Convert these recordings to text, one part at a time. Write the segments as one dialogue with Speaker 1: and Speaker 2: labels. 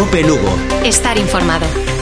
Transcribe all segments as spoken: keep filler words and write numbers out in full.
Speaker 1: COPE Lugo.
Speaker 2: Estar informado.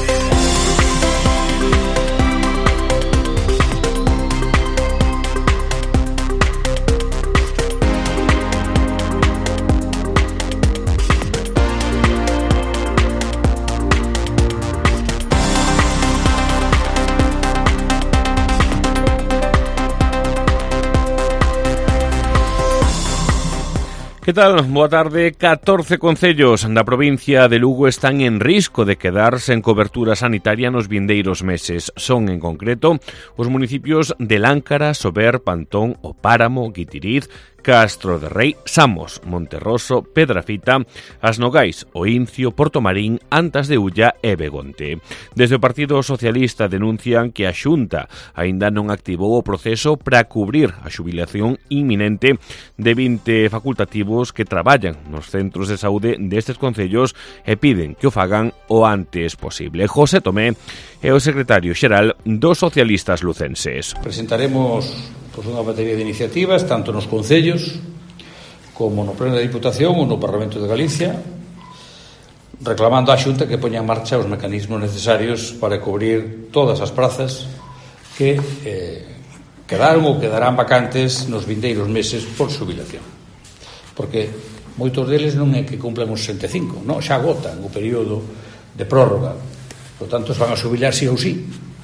Speaker 3: Que tal? Boa tarde. catorce concellos da provincia de Lugo están en risco de quedar sen cobertura sanitaria nos vindeiros meses. Son, en concreto, os municipios de Láncara, Sober, Pantón, O Páramo, Guitiriz, Castro de Rei, Samos, Monterroso, Pedrafita, As Nogais, O Incio, Portomarín, Antas de Ulla e Begonte. Desde o Partido Socialista denuncian que a Xunta aínda non activou o proceso para cubrir a xubilación inminente de vinte facultativos que traballan nos centros de saúde destes concellos e piden que o fagan o antes posible. José Tomé é o secretario xeral dos socialistas lucenses.
Speaker 4: Presentaremos pois, unha batería de iniciativas tanto nos concellos como no Pleno da Diputación ou no Parlamento de Galicia, reclamando á Xunta que poña en marcha os mecanismos necesarios para cubrir todas as prazas que eh, quedaron ou quedarán vacantes nos vindeiros meses por xubilación. Porque moitos deles non é que cumplan os sesenta e cinco, non, xa agotan o período de prórroga. Por tanto, se van a xubilar sí ou sí.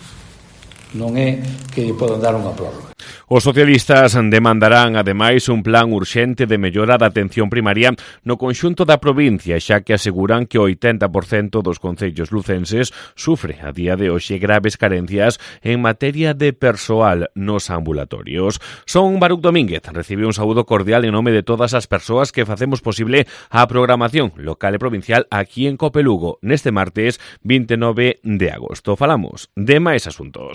Speaker 4: Non é que podan dar unha prórroga.
Speaker 3: Os socialistas demandarán, ademais, un plan urxente de mellora da atención primaria no conxunto da provincia, xa que aseguran que o oitenta por cento dos concellos lucenses sufre a día de hoxe graves carencias en materia de persoal nos ambulatorios. Son Baruc Domínguez, recibe un saúdo cordial en nome de todas as persoas que facemos posible a programación local e provincial aquí en COPE Lugo, neste martes vinte e nove de agosto. Falamos de máis asuntos.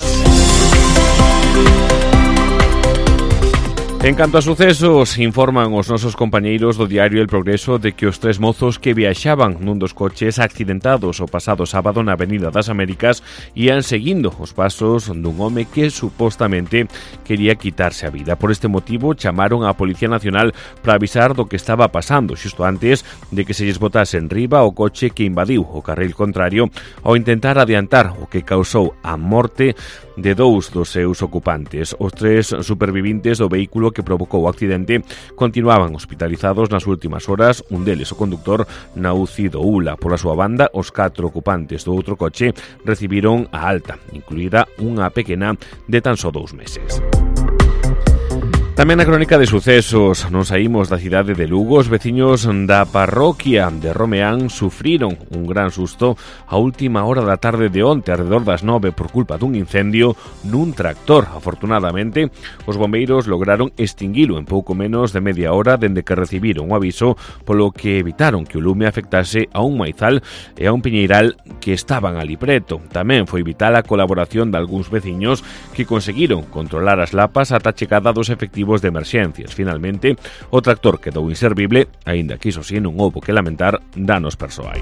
Speaker 3: En canto a sucesos, informan os nosos compañeiros do diario El Progreso de que os tres mozos que viaxaban nun dos coches accidentados o pasado sábado na Avenida das Américas ian seguindo os pasos dun home que supostamente quería quitarse a vida. Por este motivo, chamaron á Policía Nacional para avisar do que estaba pasando xusto antes de que se lles botase en riba o coche que invadiu o carril contrario ao intentar adiantar o que causou a morte de dous dos seus ocupantes. Os tres supervivintes do vehículo que provocou o accidente continuaban hospitalizados nas últimas horas, un deles o conductor na U C I do U L A. Pola súa banda, os catro ocupantes do outro coche recibiron a alta, incluída unha pequena de tan só dous meses. Tamén na crónica de sucesos, non saímos da cidade de Lugo, os veciños da parroquia de Romeán sufriron un gran susto a última hora da tarde de onte, alrededor das nove, por culpa dun incendio nun tractor. Afortunadamente, os bombeiros lograron extinguilo en pouco menos de media hora dende que recibiron o aviso, polo que evitaron que o lume afectase a un maizal e a un piñeiral que estaban ali preto. Tamén foi vital a colaboración de algúns veciños que conseguiron controlar as lapas ata a chegada dos efectivos de emerxencias. Finalmente, o tractor quedou inservible, aínda que iso si non houbo que lamentar danos persoais.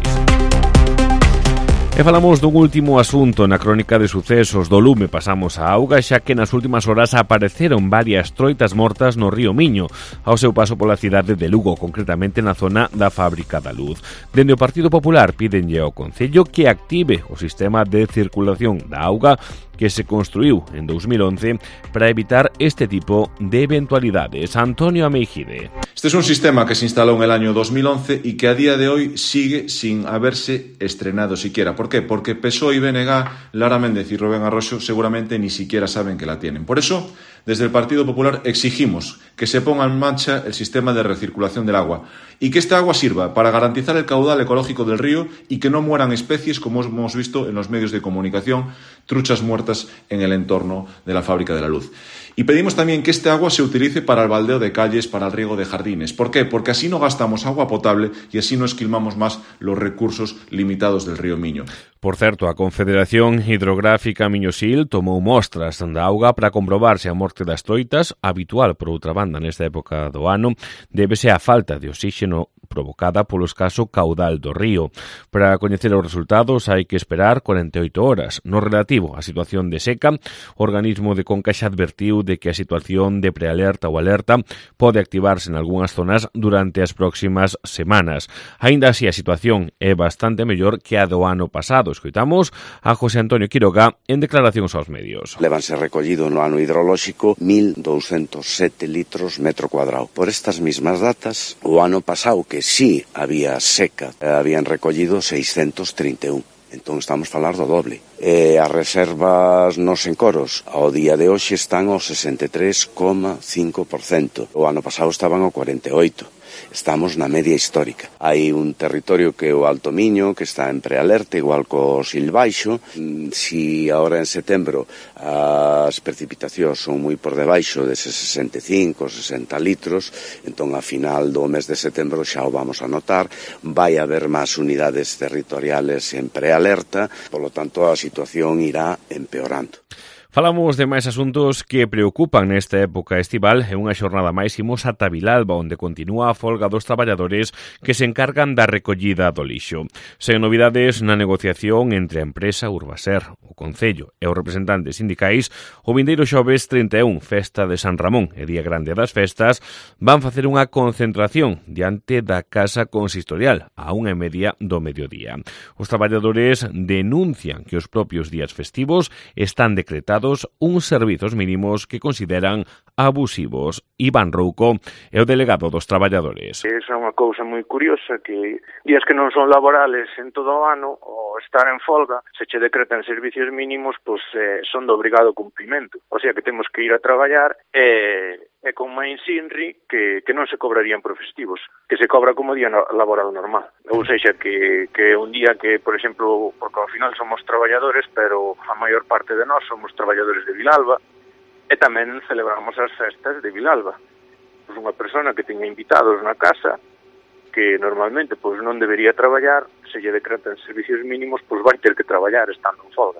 Speaker 3: E falamos dun último asunto na crónica de sucesos. Do lume pasamos a auga, xa que nas últimas horas apareceron varias troitas mortas no río Miño, ao seu paso pola cidade de Lugo, concretamente na zona da Fábrica da Luz. Dende o Partido Popular pídenlle ao Concello que active o sistema de circulación da auga que se construiu en dous mil once para evitar este tipo de eventualidades. Antonio Ameijide.
Speaker 5: Este es un sistema que se instaló en el año dos mil once y que a día de hoy sigue sin haberse estrenado siquiera. ¿Por qué? Porque P S O E y B N G, Lara Méndez y Rubén Arroyo seguramente ni siquiera saben que la tienen. Por eso, desde el Partido Popular exigimos que se ponga en marcha el sistema de recirculación del agua y que esta agua sirva para garantizar el caudal ecológico del río y que no mueran especies, como hemos visto en los medios de comunicación, truchas muertas en el entorno de la Fábrica de la Luz. Y pedimos también que este agua se utilice para el baldeo de calles, para el riego de jardines. ¿Por qué? Porque así no gastamos agua potable y así no esquilmamos más los recursos limitados del río Miño.
Speaker 3: Por certo, a Confederación Hidrográfica Miñosil tomou mostras da auga para comprobar se a morte das troitas, habitual por outra banda nesta época do ano, débese á falta de oxígeno provocada polo escaso caudal do río. Para coñecer os resultados hai que esperar corenta e oito horas. No relativo á situación de seca, o organismo de Conca xa advertiu de que a situación de prealerta ou alerta pode activarse en algunhas zonas durante as próximas semanas. Aínda así, a situación é bastante mellor que a do ano pasado. Escoitamos a José Antonio Quiroga en declaracións aos medios.
Speaker 1: Levanse recollido no ano hidrolóxico mil douscentos sete litros metro cuadrado. Por estas mismas datas, o ano pasado, que sí había seca, habían recollido seiscentos trinta e un. Entón estamos a falar do doble. E as reservas nos encoros ao día de hoxe están ao sesenta e tres coma cinco por cento. O ano pasado estaban ao cuarenta e oito por cento. Estamos na media histórica. Hai un territorio que é o Alto Miño, que está en prealerta, igual co Sil Baixo. Si agora en setembro as precipitacións son moi por debaixo deses sesenta e cinco, sesenta litros, entón a final do mes de setembro xa o vamos a notar. Vai haber máis unidades territoriales en prealerta, polo tanto a situación irá empeorando.
Speaker 3: Falamos de máis asuntos que preocupan nesta época estival e unha xornada máis imos ata Vilalba, onde continúa a folga dos traballadores que se encargan da recollida do lixo. Sen novidades na negociación entre a empresa Urbaser, o Concello e os representantes sindicais, o vindeiro xoves trinta e un, festa de San Ramón e día grande das festas, van facer unha concentración diante da Casa Consistorial a unha e media do mediodía. Os traballadores denuncian que os propios días festivos están decretados uns servizos mínimos que consideran abusivos. Iván Rouco é o delegado dos traballadores.
Speaker 2: Esa é unha cousa moi curiosa, que días que non son laborales en todo o ano, ou estar en folga, se che decretan servicios mínimos, pois eh, son de obrigado cumprimento. O sea que temos que ir a traballar e, e con máis inri que, que non se cobrarían por festivos, que se cobra como día laboral normal. Ou seja, que, que un día que, por exemplo, porque ao final somos traballadores, pero a maior parte de nós somos traballadores de Vilalba, e tamén celebramos as festas de Vilalba. Pois unha persona que teña invitados na casa, que normalmente pois non debería traballar, se lle decretan servicios mínimos, pois vai ter que traballar estando en folga.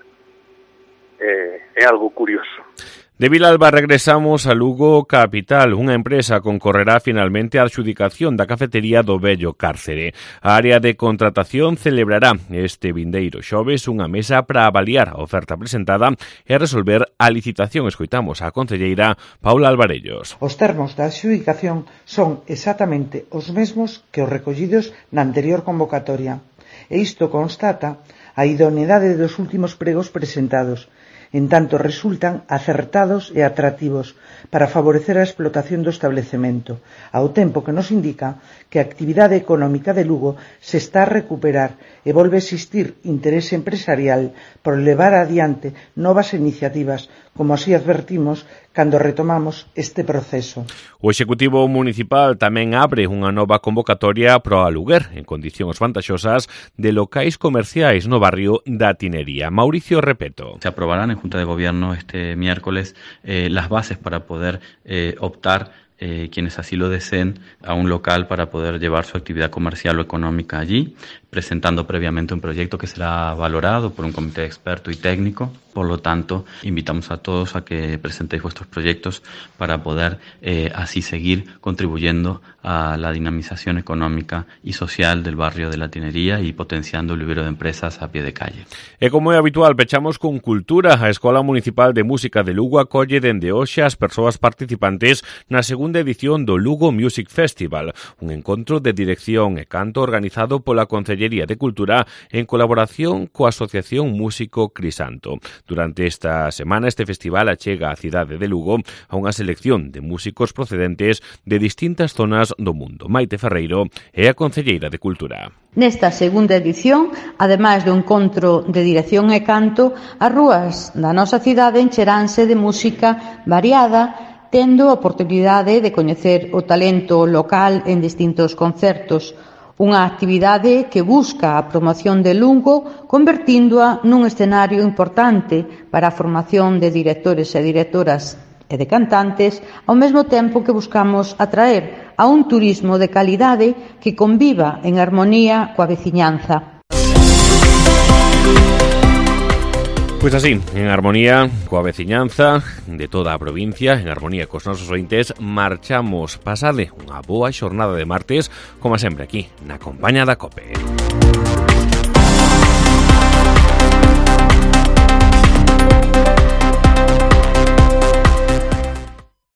Speaker 2: É, é algo curioso.
Speaker 3: De Vilalba regresamos a Lugo Capital. Unha empresa concorrerá finalmente á adxudicación da cafetería do vello cárcere. A área de contratación celebrará este vindeiro xoves unha mesa para avaliar a oferta presentada e resolver a licitación. Escoitamos a concelleira Paula Alvarellos.
Speaker 6: Os termos da adxudicación son exactamente os mesmos que os recollidos na anterior convocatoria. E isto constata a idoneidade dos últimos pregos presentados, en tanto resultan acertados e atractivos para favorecer a explotación do establecemento, ao tempo que nos indica que a actividade económica de Lugo se está a recuperar e volve a existir interese empresarial por levar adiante novas iniciativas, como así advertimos cando retomamos este proceso.
Speaker 3: O Executivo Municipal tamén abre unha nova convocatoria pro aluguer en condicións vantaxosas de locais comerciais no barrio da Tinería. Mauricio Repeto.
Speaker 7: Se aprobarán en Junta de Gobierno este miércoles eh, las bases para poder eh, optar Eh, quienes así lo deseen a un local para poder llevar su actividad comercial o económica allí, presentando previamente un proyecto que será valorado por un comité experto y técnico. Por lo tanto, invitamos a todos a que presentéis vuestros proyectos para poder eh, así seguir contribuyendo a la dinamización económica y social del barrio de la Tinería y potenciando el vivero de empresas a pie de calle.
Speaker 3: E como é habitual, pechamos con cultura. A Escola Municipal de Música de Lugo acolle dende hoxe as persoas participantes na segunda edición do Lugo Music Festival, un encontro de dirección e canto organizado pola Concellería de Cultura en colaboración coa Asociación Músico Crisanto. Durante esta semana este festival achega a cidade de Lugo a unha selección de músicos procedentes de distintas zonas do mundo. Maite Ferreiro é a Concelleira de Cultura.
Speaker 8: Nesta segunda edición, ademais do encontro de dirección e canto, as rúas da nosa cidade encheránse de música variada, tendo a oportunidade de coñecer o talento local en distintos concertos, unha actividade que busca a promoción de Lugo, convertíndoa nun escenario importante para a formación de directores e directoras e de cantantes, ao mesmo tempo que buscamos atraer a un turismo de calidade que conviva en armonía coa veciñanza.
Speaker 3: Pois así, en armonía coa veciñanza de toda a provincia, en armonía cos nosos ointes, marchamos pasade unha boa xornada de martes, como sempre aquí, na compaña da COPE.